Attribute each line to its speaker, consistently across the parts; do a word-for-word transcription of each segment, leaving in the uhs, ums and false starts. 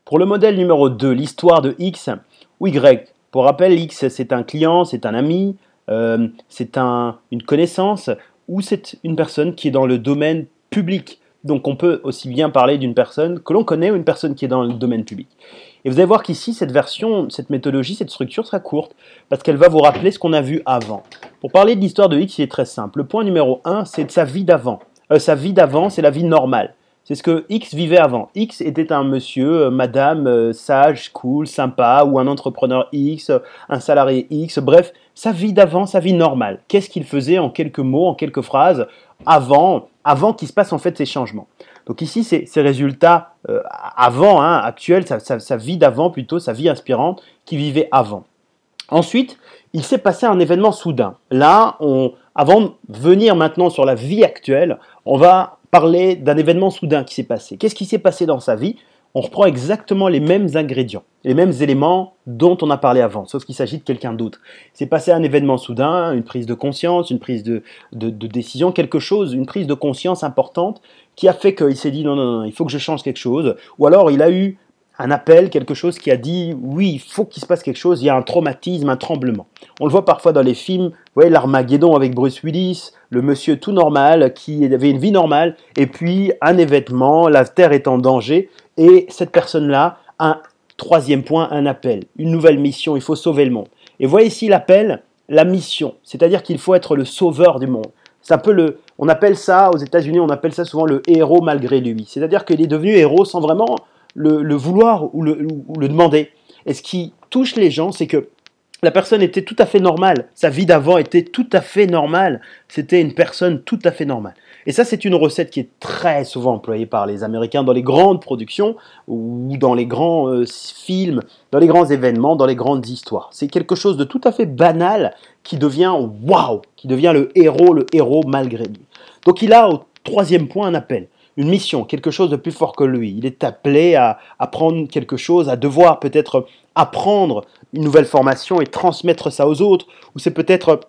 Speaker 1: Pour le modèle numéro deux, l'histoire de X ou Y. Pour rappel, X, c'est un client, c'est un ami, euh, c'est un, une connaissance ou c'est une personne qui est dans le domaine public. Donc on peut aussi bien parler d'une personne que l'on connaît ou une personne qui est dans le domaine public. Et vous allez voir qu'ici, cette version, cette méthodologie, cette structure sera courte parce qu'elle va vous rappeler ce qu'on a vu avant. Pour parler de l'histoire de X, il est très simple. Le point numéro un, c'est de sa vie d'avant. Euh, sa vie d'avant, c'est la vie normale. C'est ce que X vivait avant. X était un monsieur, euh, madame, euh, sage, cool, sympa, ou un entrepreneur X, euh, un salarié X, bref, sa vie d'avant, sa vie normale. Qu'est-ce qu'il faisait en quelques mots, en quelques phrases, avant, avant qu'il se passe en fait ces changements. Donc ici, c'est ces résultats euh, avant, hein, actuels, sa, sa, sa vie d'avant plutôt, sa vie inspirante, qui vivait avant. Ensuite, il s'est passé un événement soudain. Là, on, avant de venir maintenant sur la vie actuelle, on va parler d'un événement soudain qui s'est passé. Qu'est-ce qui s'est passé dans sa vie? On reprend exactement les mêmes ingrédients, les mêmes éléments dont on a parlé avant, sauf qu'il s'agit de quelqu'un d'autre. C'est passé un événement soudain, une prise de conscience, une prise de, de, de décision, quelque chose, une prise de conscience importante qui a fait qu'il s'est dit non, non, non, il faut que je change quelque chose. Ou alors il a eu un appel, quelque chose qui a dit oui, il faut qu'il se passe quelque chose, il y a un traumatisme, un tremblement. On le voit parfois dans les films, vous voyez l'Armageddon avec Bruce Willis, le monsieur tout normal qui avait une vie normale, et puis un événement, la Terre est en danger, et cette personne-là a un troisième point, un appel, une nouvelle mission, il faut sauver le monde. Et voyez ici l'appel, la mission, c'est-à-dire qu'il faut être le sauveur du monde. C'est un peu le, on appelle ça, aux États-Unis, on appelle ça souvent le héros malgré lui. C'est-à-dire qu'il est devenu héros sans vraiment le, le vouloir ou le, ou le demander. Et ce qui touche les gens, c'est que la personne était tout à fait normale. Sa vie d'avant était tout à fait normale. C'était une personne tout à fait normale. Et ça, c'est une recette qui est très souvent employée par les Américains dans les grandes productions ou dans les grands euh, films, dans les grands événements, dans les grandes histoires. C'est quelque chose de tout à fait banal qui devient waouh, qui devient le héros, le héros malgré lui. Donc il a au troisième point un appel, une mission, quelque chose de plus fort que lui. Il est appelé à apprendre quelque chose, à devoir peut-être apprendre une nouvelle formation et transmettre ça aux autres, ou c'est peut-être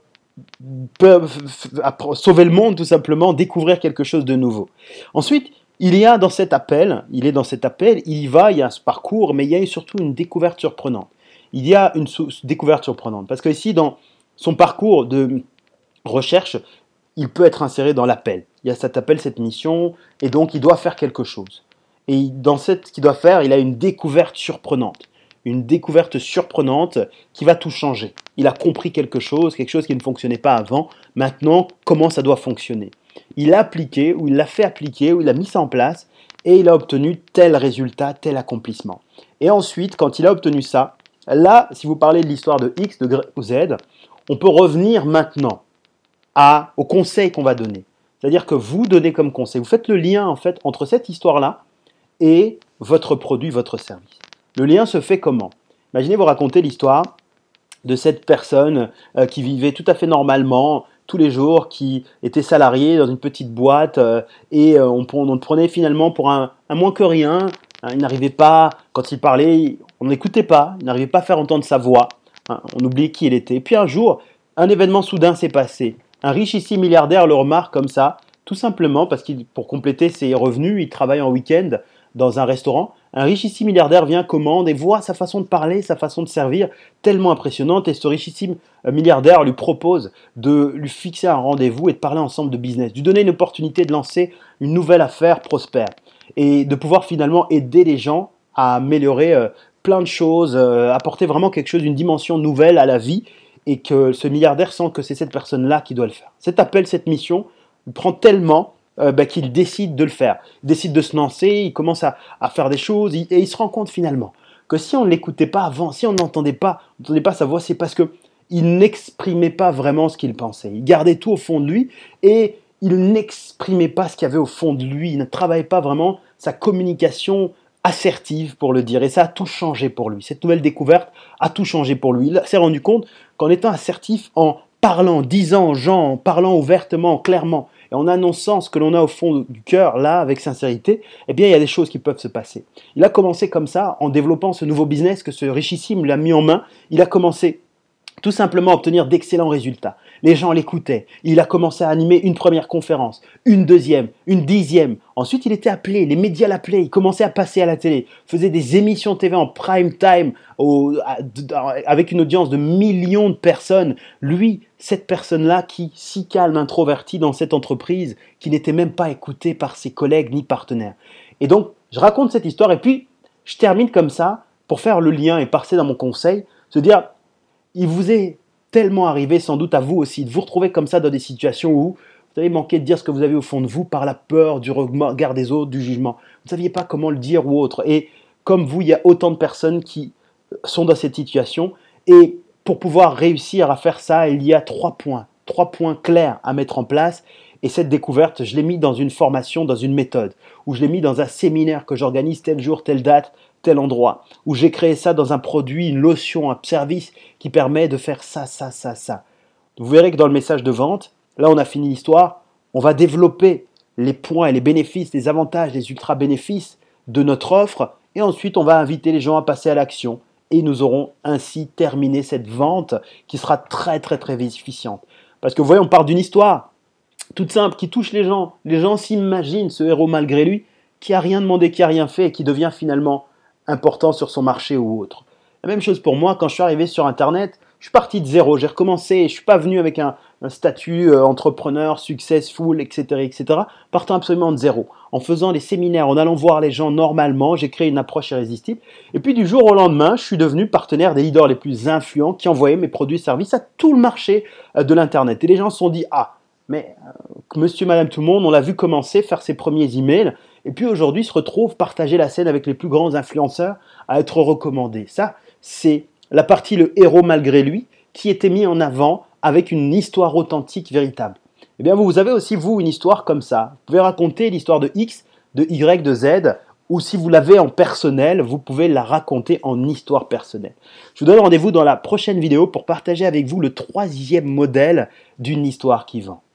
Speaker 1: sauver le monde tout simplement, découvrir quelque chose de nouveau. Ensuite, il y a dans cet appel, il est dans cet appel, il y va, il y a ce parcours, mais il y a surtout une découverte surprenante. Il y a une sou- découverte surprenante, parce que ici, dans son parcours de recherche, il peut être inséré dans l'appel. Il y a cet appel, cette mission, et donc il doit faire quelque chose. Et dans cette, ce qu'il doit faire, il a une découverte surprenante. Une découverte surprenante qui va tout changer. Il a compris quelque chose, quelque chose qui ne fonctionnait pas avant. Maintenant, comment ça doit fonctionner? Il a appliqué, ou il l'a fait appliquer, ou il a mis ça en place, et il a obtenu tel résultat, tel accomplissement. Et ensuite, quand il a obtenu ça, là, si vous parlez de l'histoire de X, de Y ou Z, on peut revenir maintenant à, au conseil qu'on va donner. C'est-à-dire que vous donnez comme conseil, vous faites le lien en fait entre cette histoire-là et votre produit, votre service. Le lien se fait comment? Imaginez vous raconter l'histoire de cette personne euh, qui vivait tout à fait normalement tous les jours, qui était salarié dans une petite boîte euh, et euh, on, on le prenait finalement pour un, un moins que rien. Hein, il n'arrivait pas, quand il parlait, on n'écoutait pas, il n'arrivait pas à faire entendre sa voix. Hein, on oubliait qui il était. Puis un jour, un événement soudain s'est passé. Un richissime milliardaire le remarque comme ça, tout simplement parce qu'il, pour compléter ses revenus, il travaille en week-end dans un restaurant. Un richissime milliardaire vient, commande et voit sa façon de parler, sa façon de servir tellement impressionnante. Et ce richissime milliardaire lui propose de lui fixer un rendez-vous et de parler ensemble de business, de lui donner une opportunité de lancer une nouvelle affaire prospère et de pouvoir finalement aider les gens à améliorer euh, plein de choses, euh, apporter vraiment quelque chose, une dimension nouvelle à la vie et que ce milliardaire sent que c'est cette personne-là qui doit le faire. Cet appel, cette mission, il prend tellement Euh, bah, qu'il décide de le faire. Il décide de se lancer, il commence à, à faire des choses il, et il se rend compte finalement que si on ne l'écoutait pas avant, si on n'entendait pas, n'entendait pas sa voix, c'est parce qu'il n'exprimait pas vraiment ce qu'il pensait. Il gardait tout au fond de lui et il n'exprimait pas ce qu'il y avait au fond de lui. Il ne travaillait pas vraiment sa communication assertive, pour le dire. Et ça a tout changé pour lui. Cette nouvelle découverte a tout changé pour lui. Il s'est rendu compte qu'en étant assertif, en parlant, en disant aux gens, en parlant ouvertement, clairement, et en annonçant ce que l'on a au fond du cœur, là, avec sincérité, eh bien, il y a des choses qui peuvent se passer. Il a commencé comme ça, en développant ce nouveau business que ce richissime lui a mis en main. Il a commencé tout simplement obtenir d'excellents résultats. Les gens l'écoutaient. Il a commencé à animer une première conférence, une deuxième, une dixième. Ensuite, il était appelé, les médias l'appelaient, il commençait à passer à la télé, faisait des émissions T V en prime time au, à, avec une audience de millions de personnes. Lui, cette personne-là qui, si calme, introverti dans cette entreprise, qui n'était même pas écouté par ses collègues ni partenaires. Et donc, je raconte cette histoire et puis je termine comme ça pour faire le lien et passer dans mon conseil, se dire, il vous est tellement arrivé, sans doute à vous aussi, de vous retrouver comme ça dans des situations où vous avez manqué de dire ce que vous avez au fond de vous par la peur du regard des autres, du jugement. Vous ne saviez pas comment le dire ou autre. Et comme vous, il y a autant de personnes qui sont dans cette situation. Et pour pouvoir réussir à faire ça, il y a trois points, trois points clairs à mettre en place. Et cette découverte, je l'ai mis dans une formation, dans une méthode, ou je l'ai mis dans un séminaire que j'organise tel jour, telle date, tel endroit, où j'ai créé ça dans un produit, une lotion, un service qui permet de faire ça, ça, ça, ça. Vous verrez que dans le message de vente, là on a fini l'histoire, on va développer les points et les bénéfices, les avantages, les ultra bénéfices de notre offre, et ensuite on va inviter les gens à passer à l'action, et nous aurons ainsi terminé cette vente qui sera très très très efficiente. Parce que vous voyez, on part d'une histoire toute simple, qui touche les gens. Les gens s'imaginent ce héros malgré lui, qui a rien demandé, qui a rien fait, et qui devient finalement important sur son marché ou autre. La même chose pour moi, quand je suis arrivé sur Internet, je suis parti de zéro, j'ai recommencé, je ne suis pas venu avec un, un statut euh, entrepreneur, successful, et cetera, et cetera, partant absolument de zéro. En faisant des séminaires, en allant voir les gens normalement, j'ai créé une approche irrésistible. Et puis du jour au lendemain, je suis devenu partenaire des leaders les plus influents qui envoyaient mes produits et services à tout le marché euh, de l'Internet. Et les gens se sont dit, ah, mais euh, monsieur, madame, tout le monde, on l'a vu commencer, faire ses premiers emails, et puis aujourd'hui se retrouve partager la scène avec les plus grands influenceurs à être recommandé. Ça, c'est la partie le héros malgré lui qui était mis en avant avec une histoire authentique, véritable. Eh bien, vous avez aussi, vous, une histoire comme ça. Vous pouvez raconter l'histoire de X, de Y, de Z, ou si vous l'avez en personnel, vous pouvez la raconter en histoire personnelle. Je vous donne rendez-vous dans la prochaine vidéo pour partager avec vous le troisième modèle d'une histoire qui vend.